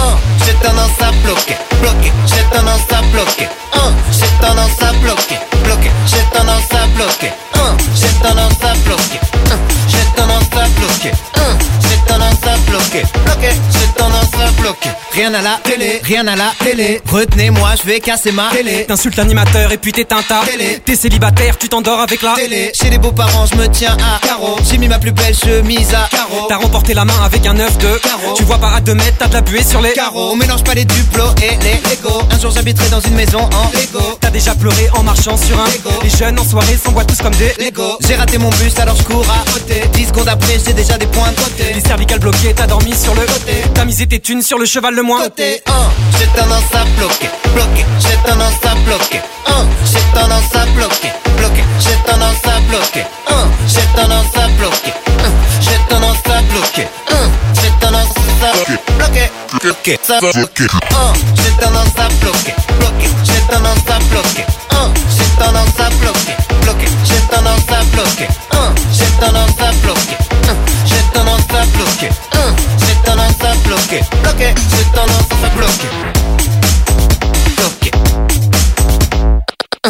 Uh, j'ai tendance à bloquer, bloquer, j'ai tendance à bloquer. Uh, j'ai tendance à bloquer, bloquer, j'ai tendance à bloquer. Uh, j'ai tendance à bloquer, uh, j'ai tendance à bloquer. Uh, j'ai tendance à bloquer, bloquer, j'ai tendance à bloquer. Rien à la télé, rien à la télé. Retenez-moi, je vais casser ma télé. T'insultes l'animateur et puis t'éteins ta télé. T'es célibataire, tu t'endors avec la télé. Chez les beaux-parents, je me tiens à carreau. J'ai mis ma plus belle chemise à carreau. T'as remporté la main avec un œuf de carreau. Tu vois pas à deux mètres, t'as de la buée sur les carreaux. On mélange pas les duplos et les Lego. Un jour j'habiterai dans une maison en Lego. T'as déjà pleuré en marchant sur un Lego. Les jeunes en soirée s'envoient tous comme des Lego. J'ai raté mon bus alors je cours à côté. dix secondes après j'ai déjà des points de côté. Les cervicales bloquées, t'as dormi sur le côté. T'as misé tes thunes sur le cheval le moins côté. Uh, j'ai tendance à bloquer, bloquer, j'ai tendance à bloquer. Uh, j'ai tendance à bloquer, bloquer, j'ai tendance à bloquer. Uh, j'ai tendance à bloquer, uh, j'ai tendance à bloquer. Uh, j'ai tendance à bloquer, bloquer, ça bloquer. Uh, j'ai tendance à bloquer, bloquer, j'ai tendance à bloquer. Uh, j'ai tendance à bloquer, bloquer, j'ai tendance à bloquer. Uh, j'ai tendance à bloquer, uh, j'ai tendance à bloquer. Uh, j'ai tendance à bloquer, bloquer, j'ai tendance à bloquer. Bloquer. Uh.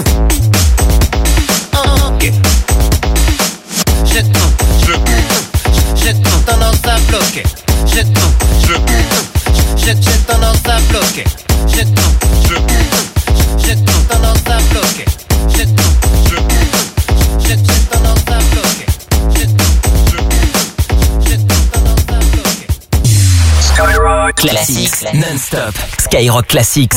Uh, okay. J'ai j'ai tendance à bloquer. J'ai j'ai tendance à bloquer. J'ai j'ai tendance à bloquer. J'ai j'ai tendance à bloquer. J'ai tendance à bloquer. Skyrock Classics non-stop. Skyrock Classics.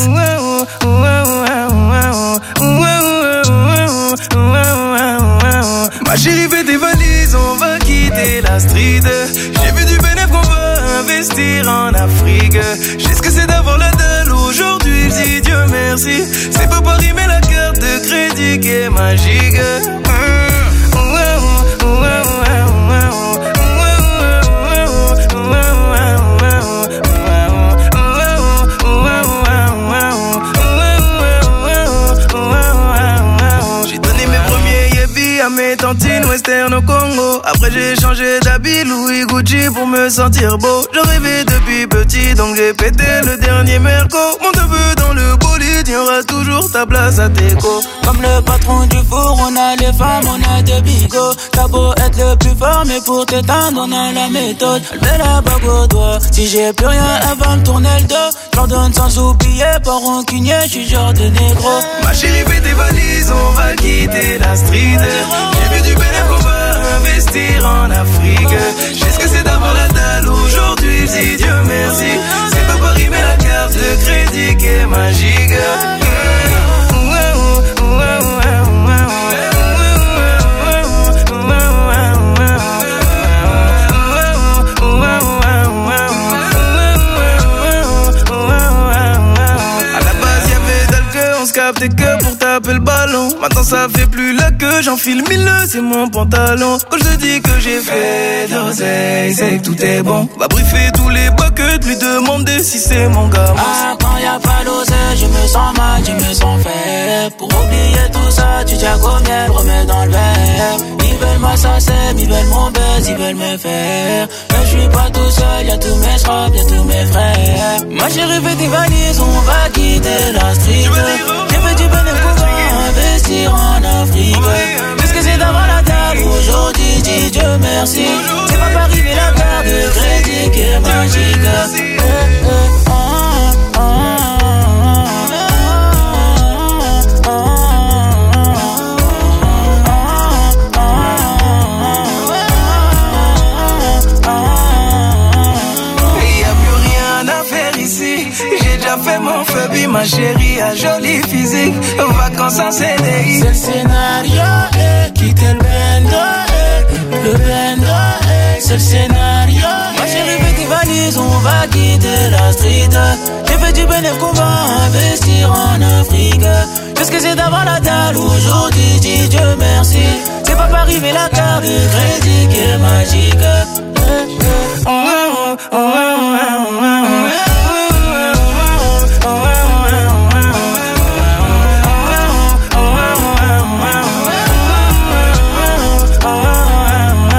Ma chérie fait des valises, on va quitter la street. J'ai vu du bénéfice qu'on va investir en Afrique. J'ai ce que c'est d'avoir la dalle aujourd'hui, je dis Dieu merci. C'est pas Paris mais la carte de crédit qui est magique. À mes tantines western au Congo. Après j'ai changé d'habit Louis Gucci pour me sentir beau. Je rêvais depuis petit donc j'ai pété le dernier Merco. Mon neveu dans le bolide, y aura toujours ta place à Teco. Comme le patron du four, on a les femmes, on a des bigots. T'as beau être le plus fort mais pour t'éteindre on a la méthode. Elle met la bague au doigt, si j'ai plus rien elle va me tourner le dos. J'ordonne sans oublier, pas rancunier, j'suis genre de négro. Ma chérie fait des valises, on va quitter la street. J'ai vu du bénéfice qu'on va investir en Afrique. J'ai ce que c'est d'avoir la dalle aujourd'hui, je dis Dieu merci. C'est pas Paris mais la carte de crédit qui est magique. Capté que pour taper le ballon. Maintenant ça fait plus la queue, j'enfile mille, c'est mon pantalon. Quand je te dis que j'ai fait d'oseille, c'est que tout est bon. Va briefer tous les buckets, lui demander si c'est mon gars. Ah, quand y'a pas l'oseille, je me sens mal, je me sens faible. Pour oublier tout ça, tu tiens comme miel, remets dans le verre. Ils veulent ma sacème, ils veulent mon buzz, ils veulent me faire. Mais je suis pas tout seul, y'a tous mes scrubs, y'a tous mes frères. Ma chérie fait des valises, on va quitter la street. J'ai fait du bénéfice qu'on va investir en Afrique. Qu'est-ce que c'est d'avoir la dalle aujourd'hui, dis Dieu merci. C'est pas Paris mais la carte de crédit qui est magique. Eh, eh, ah, ah, fait mon feu, puis ma chérie a jolie physique. Vacances en C D I. C'est le scénario, eh, quitter le bendo, eh, le bendo, eh, c'est le scénario. Ma chérie fait des valises, on va quitter la street. J'ai fait du bénéfice qu'on va investir en Afrique. Qu'est-ce que c'est d'avoir la dalle aujourd'hui, dis Dieu merci. C'est pas Paris mais la carte de crédit qui est magique. Eh, eh, oh, oh, oh, oh, oh, oh.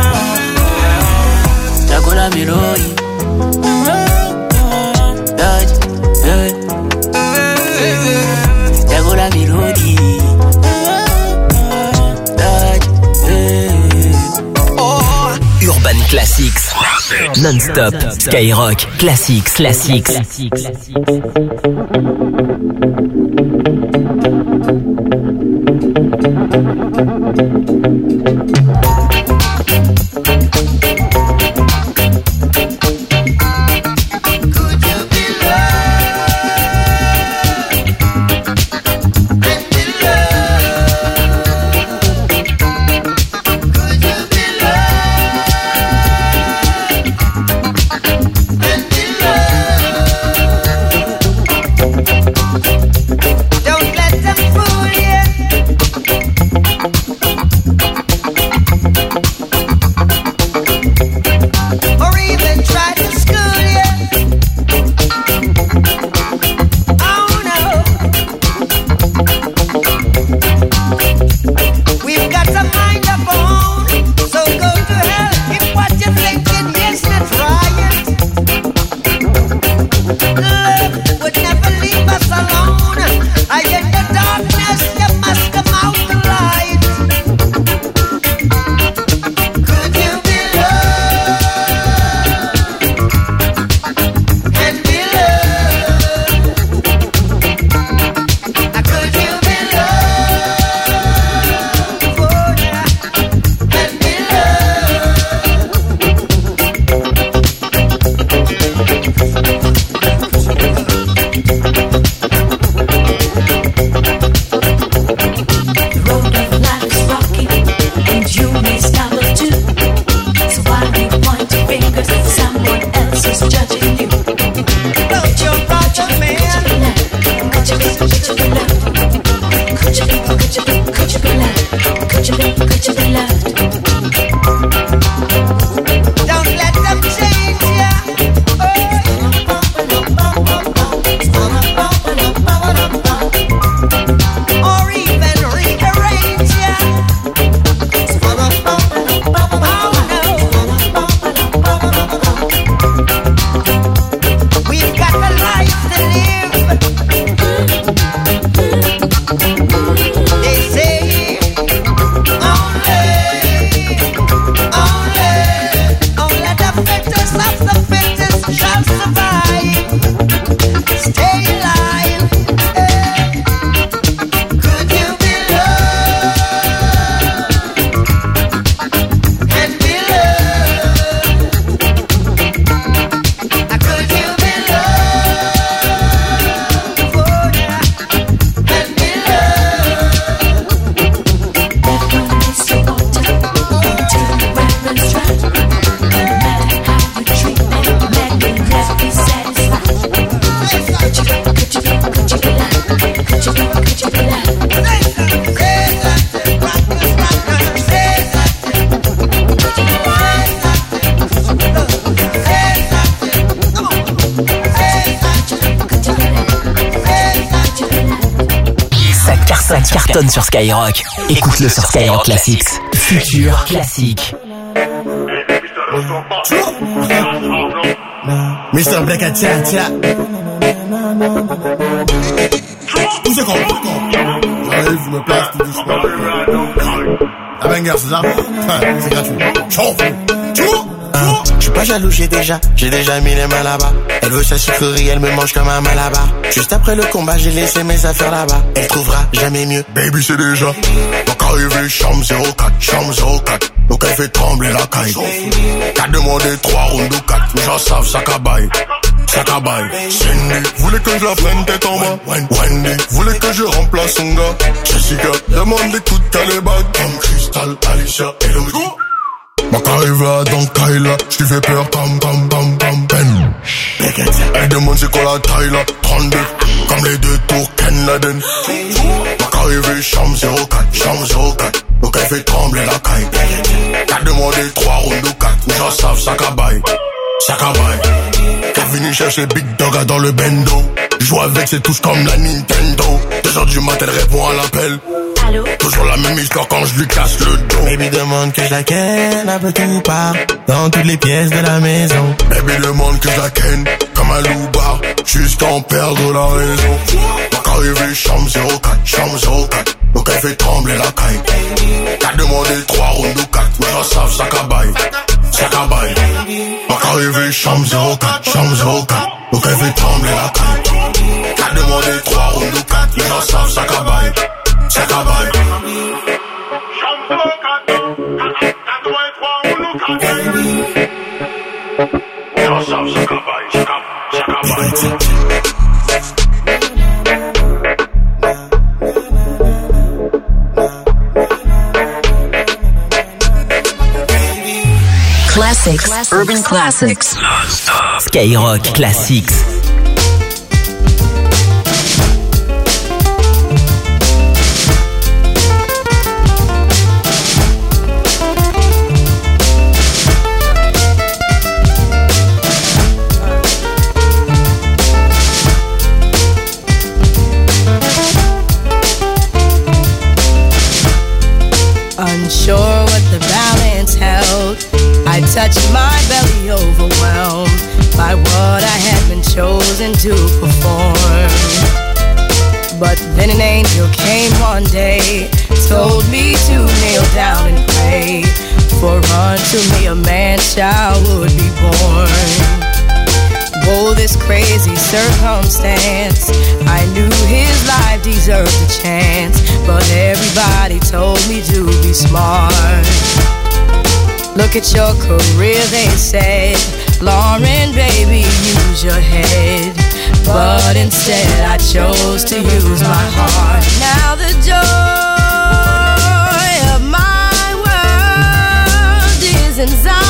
La mélodie, Urban Classics. Non-stop. Skyrock. Classics. Classics. Cartonne sur Skyrock. Écoute-le sur Skyrock Classics. Futur classique. mister Black à tcha tcha. Où c'est qu'on? J'arrive, je me place tout doucement. La banger, c'est ça? C'est gratuit. Chauffe! Hein, je suis pas jaloux, j'ai déjà, j'ai déjà mis les mains là-bas. Elle veut sa sucrerie, elle me mange comme un malabar. Juste après le combat, j'ai laissé mes affaires là-bas. Elle trouvera jamais mieux. Baby, c'est déjà. Donc arrivé, chambre zéro quatre, chambre zéro quatre. Donc elle fait trembler la caille. T'as demandé trois rounds ou quatre. Mais j'en savent, ça cabaye. Ça cabaye. Cindy, voulait que je la prenne tête en bas. Wendy, voulait que je remplace son gars. Jessica, demande des coups de calébag. Comme Crystal, Alicia, Elodie. Ma carrière dans Kyla, j't'y fais peur comme, comme, comme, comme Ben. Elle demande c'est quoi la taille là, trente-deux, comme les deux tours Ken Laden. Ma carrière chambre zéro quatre, chambre zéro quatre, donc elle fait trembler la caille. T'as demandé trois rounds ou quatre, mais j'en savent, ça cabaye, ça cabaye. T'as venu chercher Big Dog dans le bendo. Joue avec, c'est tous comme la Nintendo. Deux heures du matin, elle répond à l'appel. Allô? Toujours la même histoire quand je lui casse le dos. Baby demande que je la ken un peu tout part, dans toutes les pièces de la maison. Baby demande que je la ken comme un loup-bar, jusqu'à en perdre la raison. Donc arrivé chambre zéro quatre, chambre zéro quatre, donc elle fait trembler la caille. T'as demandé trois rounds ou quatre, mais j'en savent, ça cabaye, ça cabaye. Ma qu'arrivé, chambre zéro quatre, chambre zéro quatre. Donc elle fait trembler la caille. T'as demandé trois rondes ou quatre, les gens savent, ça cabaye, ça cabaye. Chambre zéro quatre, t'as demandé trois rondes ou quatre. Les gens savent, ça cabaye, ça cabaye, ça cabaye. Classics, Urban Classics, Skyrock Classics. Unsure what the balance held, I touched my belly, overwhelmed by what I had been chosen to perform. But then an angel came one day, told me to kneel down and pray, for unto me a man-child would be born. Oh, this crazy circumstance, I knew his life deserved a chance, but everybody told me to be smart. Look at your career, they said, Lauren, baby, use your head. But instead I chose to use my heart. Now the joy of my world is inside.